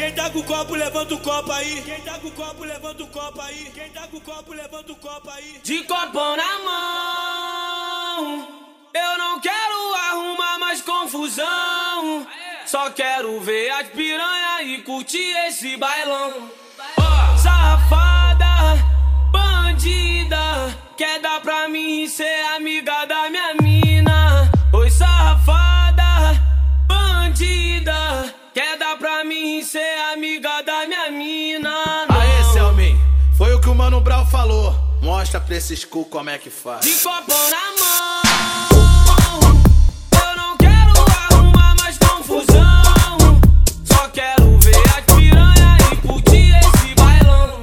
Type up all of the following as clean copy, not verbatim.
Quem tá com o copo, levanta o copo aí. Quem tá com o copo, levanta o copo aí. Quem tá com o copo, levanta o copo aí. De copão na mão, eu não quero arrumar mais confusão. Só quero ver as piranha e curtir esse bailão. Safada, bandida, quer dar pra mim ser amiga da minha mina. Oi, safada, bandida, quer dar pra mim ser amiga da minha mina. Aê, Selmin, foi o que o Mano Brown falou. Mostra pra esses cu como é que faz. De copão na mão, eu não quero arrumar mais confusão. Só quero ver as piranha e curtir esse bailão.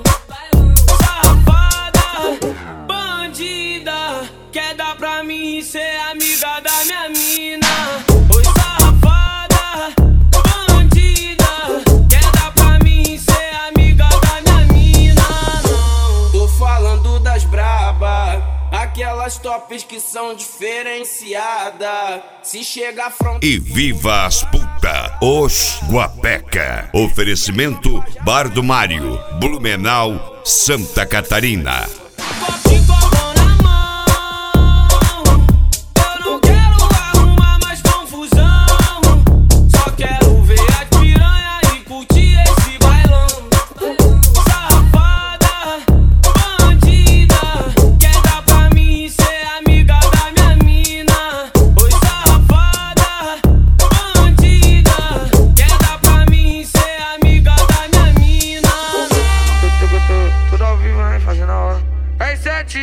Safada, bandida, quer dar pra mim ser amiga da minha mina. Oi, safada, bandida, quer dar pra mim ser amiga da minha mina. Não, tô falando das braba, aquelas tops que são diferenciadas. Se chega a fronteira E viva as puta, os Guapeca. Oferecimento Bar do Mário, Blumenau, Santa Catarina. de copão na mão, eu não quero arrumar mais confusão. Só quero ver as piranha e curtir esse bailão. Safada, bandida, quer dar pra mim ser amiga da minha mina. Oi, safada, bandida, quer dar pra mim ser amiga da minha mina. Tudo ao vivo, hein? Fazendo a hora. R7,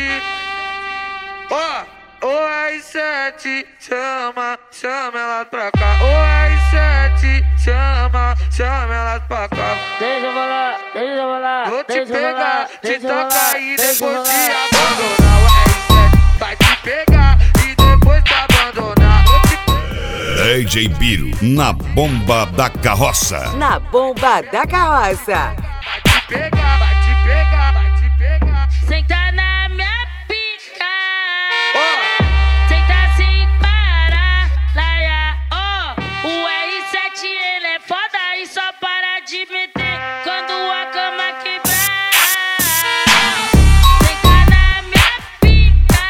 ó, o R7, chama ela pra cá. O R7, chama ela pra cá. Deixa eu falar. Vou te pegar, te tacar e depois te abandonar. O R7 vai te pegar e depois te abandonar. Vou te DJ Biro, na bomba da carroça. Na bomba da carroça. Vai te pegar, vai te pegar, vai te pegar. Senta na minha pica, Ó, senta sem parar, laia, ó. O R7 ele é foda e só para de meter quando a cama quebrar. Senta na minha pica,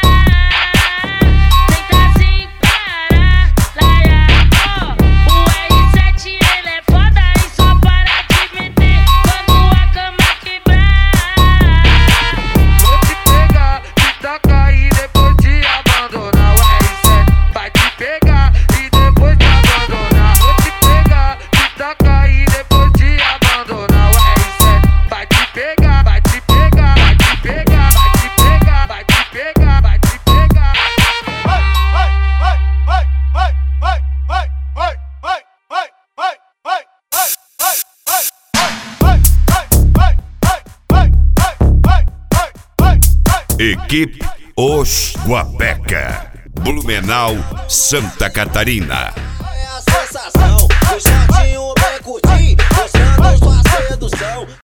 senta sem parar, laia, ó. O R7 ele é foda e só para de meter quando a cama quebrar. vou te pegar, te tacar e depois te abandonar. O R7 vai te pegar e depois te abandonar. Vou te pegar, te tacar e depois te abandonar. O R7 vai te pegar, vai te pegar, vai te pegar, vai te pegar, vai te pegar, vai te pegar. Equipe Os Guapeca, Blumenau, Santa Catarina. É a sensação, o chatinho bem curtir, mostrando sua sedução.